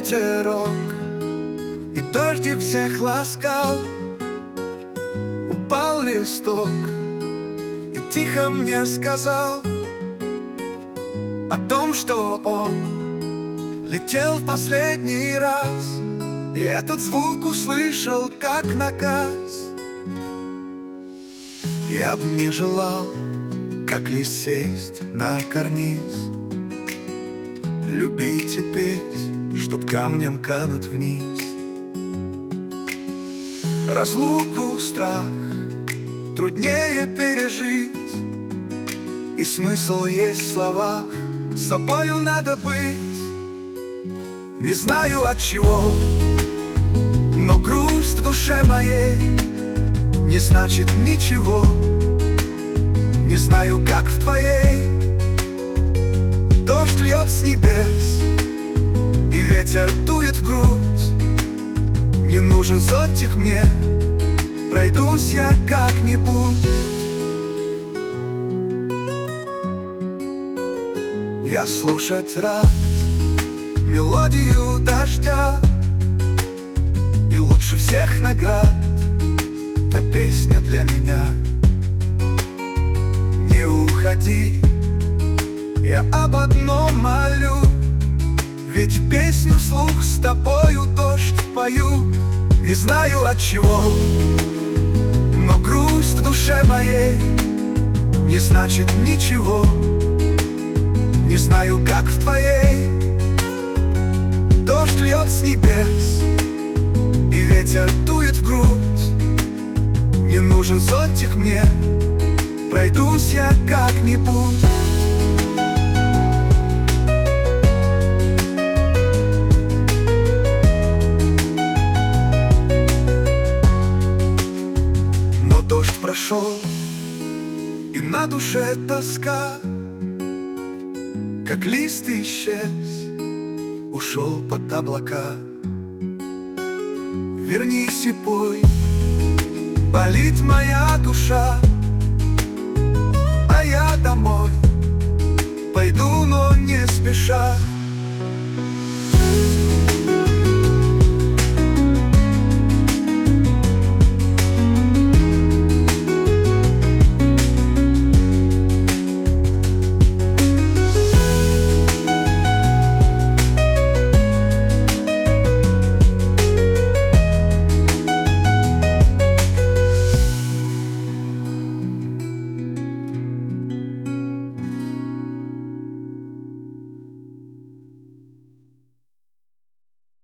ветерок, и дождик всех ласкал. Упал листок и тихо мне сказал о том, что он летел в последний раз, и этот звук услышал как наказ. Я бы не желал, как лист, сесть на карниз, любить и петь, чтоб камнем кануть вниз. Разлуку, страх труднее пережить, и смысл есть в словах: с собою надо быть. Не знаю от чего, но грусть в душе моей не значит ничего. Не знаю, как в твоей. Дождь льет с небес, и ветер дует в грудь. Не нужен зонтик мне, пройдусь я как-нибудь. Я слушать рад мелодию дождя, и лучше всех наград та песня для меня. Не уходи, я об одном молю, ведь песню вслух с тобою дождь пою. Не знаю от чего, но грусть в душе моей не значит ничего. Не знаю, как в твоей. Дождь льет с небес, и ветер дует в грудь. Не нужен зонтик мне, пройдусь я как-нибудь. Но дождь прошел, и на душе тоска, как лист исчез, ушел под облака. Вернись и пой, болит моя душа, а я домой пойду, но не спеша.